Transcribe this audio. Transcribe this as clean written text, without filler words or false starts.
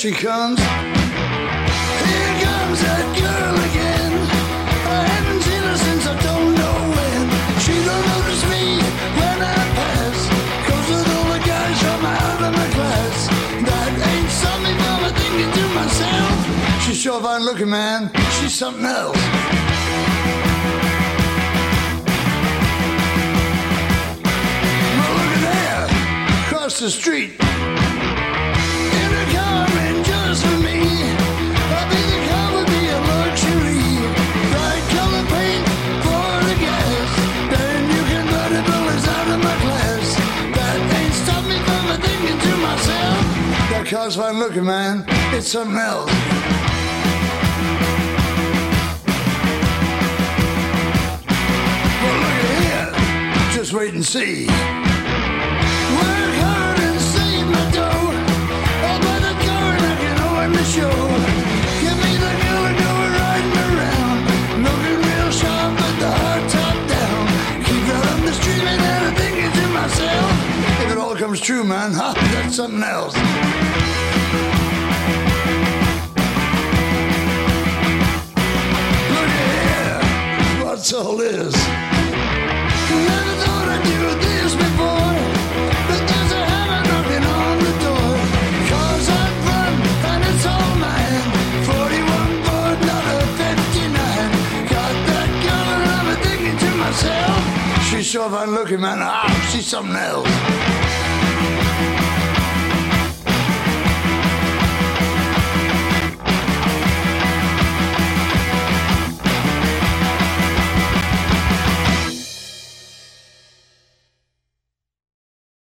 she comes. Here comes that girl again. I haven't seen her since I don't know when. She don't notice me when I pass, 'cause with all the guys from out of my class, that ain't something I'm thinking to myself. She's sure fine looking, man. She's something else. Well, look at there, across the street, in a car and just for me. I think the car would be a luxury. Bright color paint for the gas. Then you convertible is out of my class. That ain't stopped me from thinking to myself. That car's fine looking, man. It's something else. Well, look at here. Just wait and see. Work hard and save my dough. I'll buy the car and I can own the show. Give me the girl and go riding around, looking real sharp with the hard top down. Keep that on the street and I'm thinking to myself, if it all comes true, man, huh, that's something else. Look at here, what's all this? Never thought I'd do this before, but there's a hammer knocking on the door. Cars on front and it's all mine. 41 Ford, not a 59. Got that girl and I'm thinking to myself, she's sure fine looking, man. Ah, she's something else.